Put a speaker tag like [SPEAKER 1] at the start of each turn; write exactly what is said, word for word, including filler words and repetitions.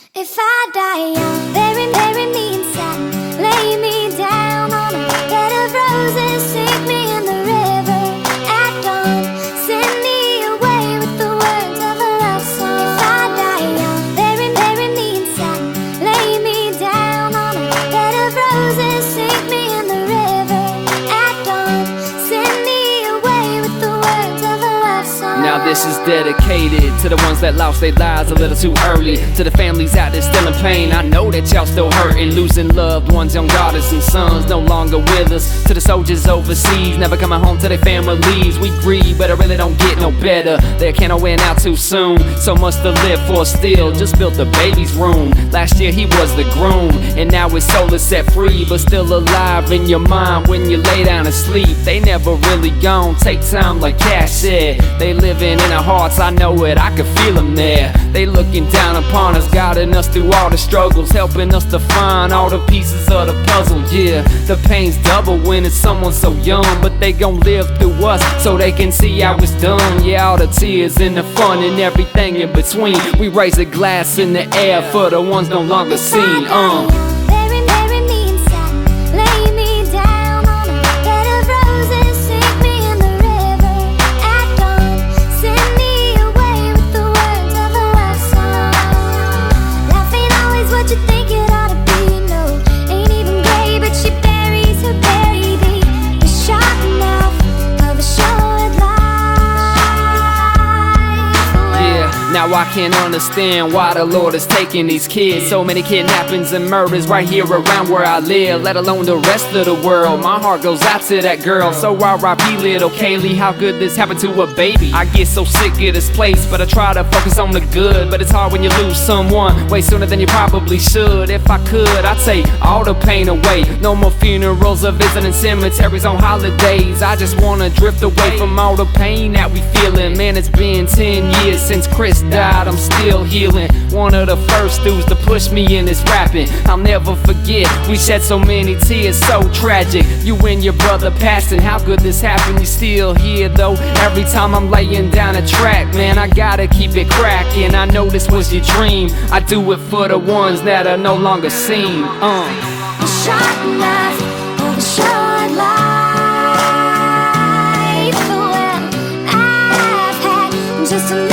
[SPEAKER 1] If I die young, bury, bury me in satin, lay me down on a bed of roses, sink me in the river at dawn, send me away with the words of a love song. If I die young, bury, bury me in satin, lay me down on a bed of roses, sink me in the river at dawn, send me away with the words of a love song.
[SPEAKER 2] Now this is dedicated to the ones that lost their lives a little too early, to the families out there still in pain. I know that y'all still hurting, losing loved ones, young daughters and sons no longer with us. To the soldiers overseas, never coming home to their families. We grieve, but it really don't get no better. They can't win out too soon, so much to live for still. Just built the baby's room, last year he was the groom, and now his soul is set free, but still alive in your mind when you lay down to sleep. They never really gone, take time like Cash said. They living in our hearts, I know it, I can feel them there. They looking down upon us, guiding us through all the struggles, helping us to find all the pieces of the puzzle. Yeah, the pain's double when it's someone so young, but they gon' live through us so they can see how it's done. Yeah, all the tears and the fun and everything in between. We raise a glass in the air for the ones no longer seen. Uh.
[SPEAKER 1] Bury, bury me in satin, lay me down on a bed of roses, sink me in the river at dawn, send me away with the words of a love song. Life ain't always what you think it ought to be, no, ain't even gray, but she buries her baby. The sharp mouth of a short life.
[SPEAKER 2] Yeah, now I can't understand why the Lord is taking these kids. So many kidnappings and murders right here around where I live, let alone the rest of the world. My heart goes out to that girl, so R I P little Kaylee. How could this happen to a baby? I get so sick of this place, but I try to focus on the good. But it's hard when you lose someone way sooner than you probably should. If I could, I'd take all the pain away. No more funerals or visiting cemeteries on holidays. I just wanna drift away from all the pain that we feeling. Man, it's been ten years since Chris died, I'm still healing. One of the first dudes to push me in this rapping, I'll never forget. We shed so many tears, so tragic. You and your brother passing, how could this happen? You still here though. Every time I'm laying down a track, man, I gotta keep it cracking. I know this was your dream, I do it for the ones that are no longer seen. Uh.
[SPEAKER 1] A sharp knife of a short life. Well, I've had just enough.